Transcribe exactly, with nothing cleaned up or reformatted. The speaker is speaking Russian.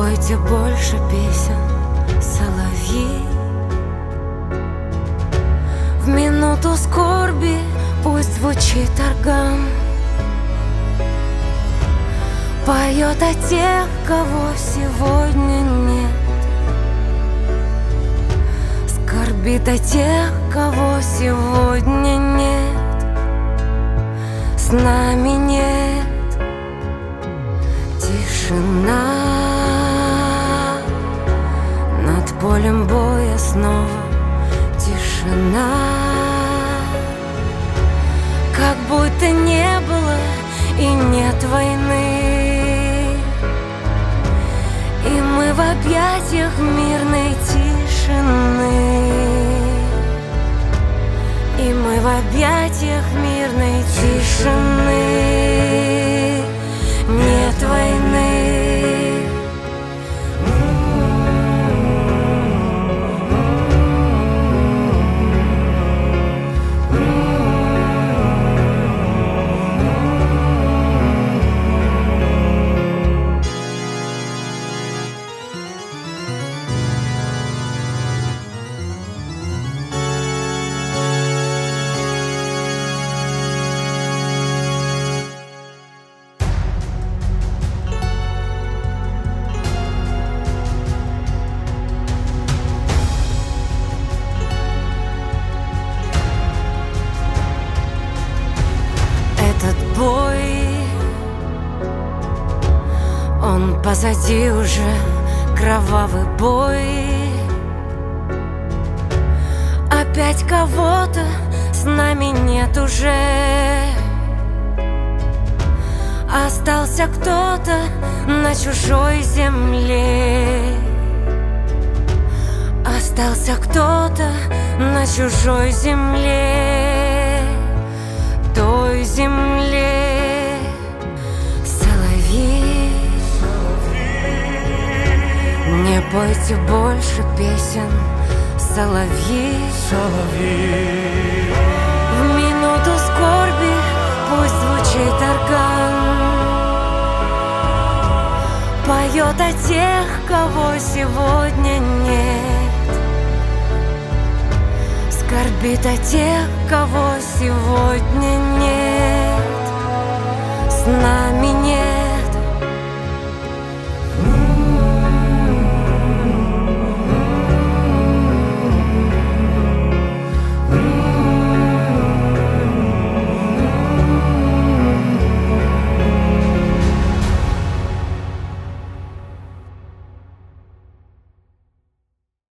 пойте больше песен, соловьи. В минуту скорби пусть звучит орган, поет о тех, кого сегодня нет, скорбит о тех, кого сегодня нет, с нами нет. Тишина над полем боя, снова тишина, как будто не было и нет войны, и мы в объятиях мирной тишины, и мы в объятиях мирной тишины. Нет войны. Он позади уже, кровавый бой. Опять кого-то с нами нет уже. Остался кто-то на чужой земле. Остался кто-то на чужой земле, той земле. Соловьи, не пойте больше песен, соловьи. Соловьи, в минуту скорби пусть звучит орган, поет о тех, кого сегодня нет, скорбит о тех, кого сегодня нет, с нами нет.